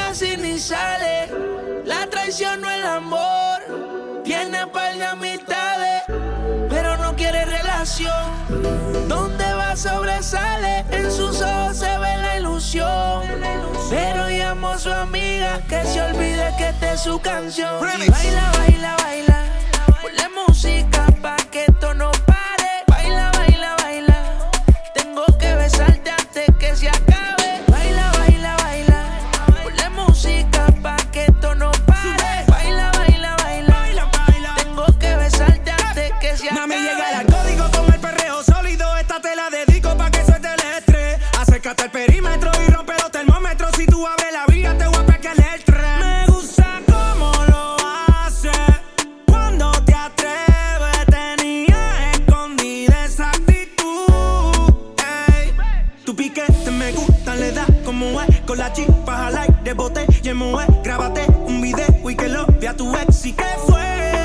casi ni sale. La traición no es el amor. Tiene par de amistades, pero no quiere relación. Donde va sobresale, en sus ojos se ve la ilusión. Pero llamó a su amiga que se olvide que esta es su canción. Y baila, baila, baila. Ponle música pa' que esto no pare. Baila, baila, baila. Tengo que besarte antes que se acabe. Baila, baila, baila. Ponle música pa' que esto no pare. Baila, baila, baila. Tengo que besarte antes que se acabe. Mami, llega el código con el perreo sólido. Esta te la dedico pa' que suelte el estrés. Acércate al perímetro y rompe los termómetros. Si tú abres la vía te voy a pegar el tren. Me gusta cómo lo haces. Cuando te atreves tenía escondida esa actitud. Ey. Tu piquete me gusta, le da como es. Con la chispa al aire boté y emoé. Grábate un video y que lo vea tu ex. ¿Y qué fue?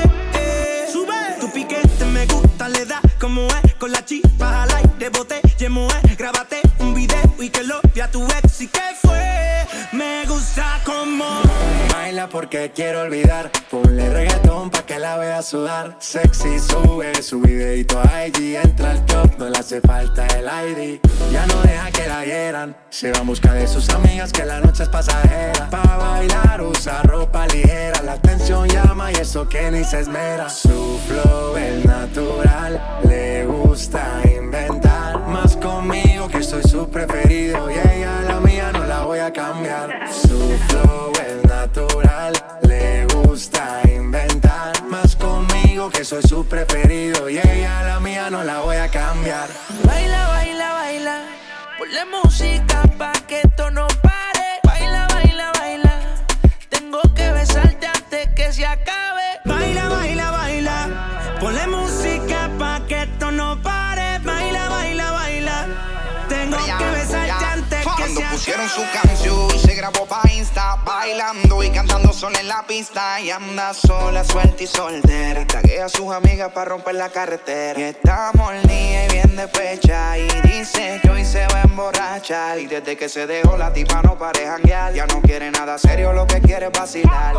Sube. Tu piquete me gusta, le da como es. Con la chispa al aire boté y emoé. Grábate un video y que lo vea tu ex. ¿Y qué fue? Me gusta como baila porque quiero olvidar. Ponle reggaetón pa' que la vea sudar. Sexy sube su videito a IG. Entra al club, no le hace falta el ID. Ya no deja que la hieran. Se va en busca de sus amigas que la noche es pasajera. Pa' bailar usa ropa ligera. La atención llama y eso que ni se esmera. Su flow es natural. Le gusta inventar. Más conmigo que soy su preferido. Y ella la mía no la voy a cambiar. Su flow es natural. Le gusta inventar. Más conmigo que soy su preferido. Y ella la mía no la voy a cambiar. Baila, baila, baila. Ponle música pa' que esto no pare. Baila, baila, baila. Tengo que besarte antes que se acabe. baila, baila, baila. Ponle música pa' que esto no pare. Baila, baila, baila. Tengo que besarte antes que Cuando se pusieron acabe. su canción, se grabó pa' Insta, bailando y cantando sola en la pista. Y anda sola, suelta y soltera. Y taguea a sus amigas pa' romper la carretera. Y está molida y bien despecha. Y dice que hoy se va a emborrachar. Y desde que se dejó la tipa no pare janguear. Ya no quiere nada serio, lo que quiere es vacilar.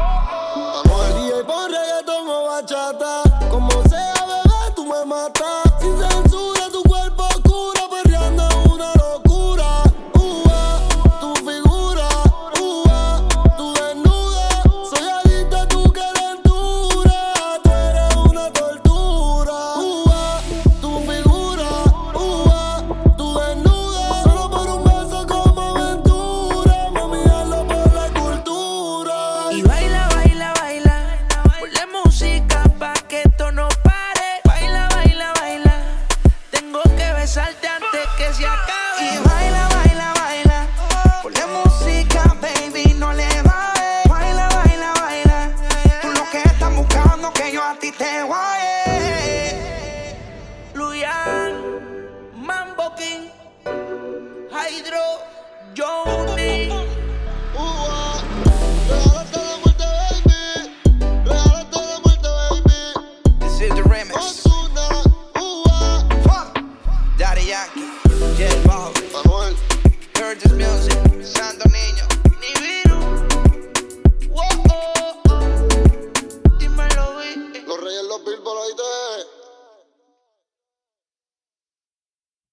Y pon reggaetón o bachata. Como sea, bebé, tú me matas. Sin censura, tu cuerpo oscuro, perreando una locura. Tu figura, tu desnuda. Soy adicta a tu calentura. Tú eres una tortura. Tu figura, tu desnuda. Solo por un beso como aventura. Mami, hazlo por la cultura. Y baila, baila, baila. Ponle música pa' que esto no pare. Baila, baila, baila. Tengo que besarte antes que se acabe. Y baila, baila, baila. Ponle música, baby, no le bajes. Baila, baila, baila. Tú lo que estás buscando que yo a ti te guaye. Luyan, Mambo King, Hydro, Johnny. Regálate de muerte, baby. Regálate de muerte, baby. This is the remix. Osuna, Fuck. Daddy Yankee, J Balvin, Manuel. heard this music.